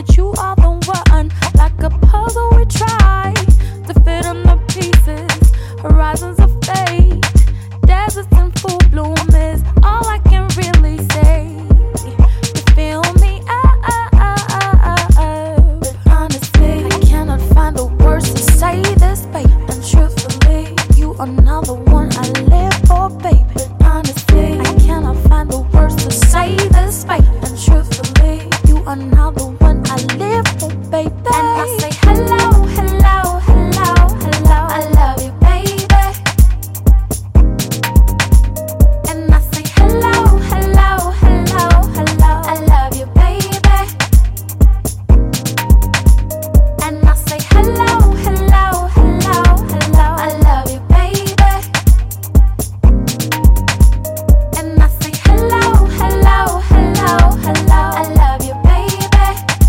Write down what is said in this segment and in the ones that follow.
that you are the one. Like a puzzle we try to fit in the pieces. Horizons of fate, deserts in full bloom is all I can really say. You feel me? But honestly, I cannot find the words to say this, babe. And truthfully, you are not the one I live for, babe. But honestly, I cannot find the words to say this, babe. And truthfully, you are not the one I live for, babe. And I say hello, hello, hello, hello, I love you, baby. And I say hello, hello, hello, hello, I love you, baby. And I say hello, hello, hello, hello, I love you, baby. And I say hello, hello, hello, hello, I love you, baby.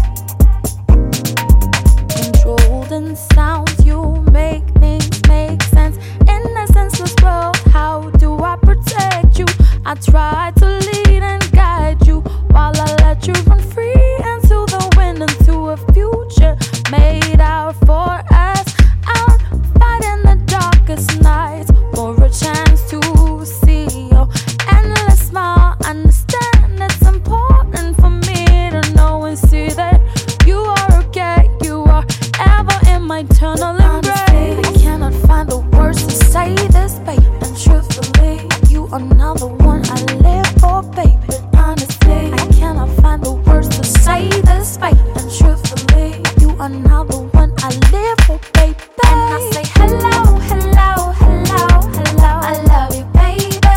Controlled in sounds, you make things make sense. In a senseless world, how do I protect you? I try to lead and guide you while I let you run free into the wind, into a future made out for us. Out fighting the darkest nights for a chance to see your endless smile. Understand it's important for me to know and see that you are okay. You are ever in my eternal embrace. Honestly, I cannot find the words to say this, babe. And truthfully, you are not the one I live for, babe. But honestly, I cannot find the words to say this, babe. And truthfully, you are not the one I live for, babe. And I say hello, hello, hello, hello, I love you, baby.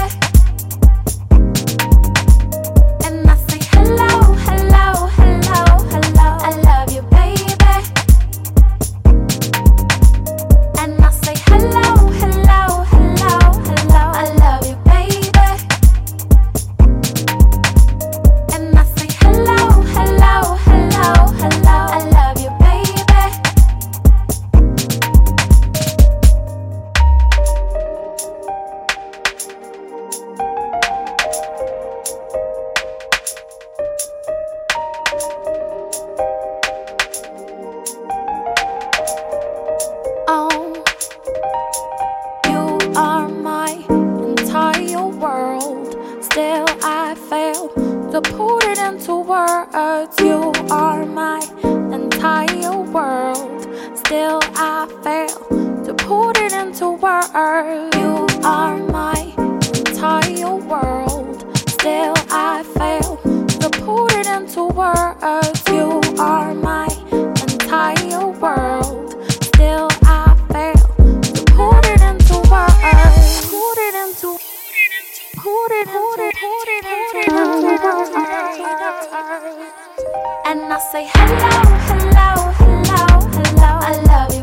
And I say hello, hello, hello, hello, I love you, baby. And I say hello, hello, hello, hello, I love you, baby. And I say hello, hello, hello, hello, I love you, baby. Oh, you are my entire world. Still I fail to put it into words. You are my entire world. Still I fail to put it into words. You are my entire world. Still I fail to put it into words. You are my entire world. Still I fail to put it into words. Put it into and I say hello, hello, hello, hello, I love you.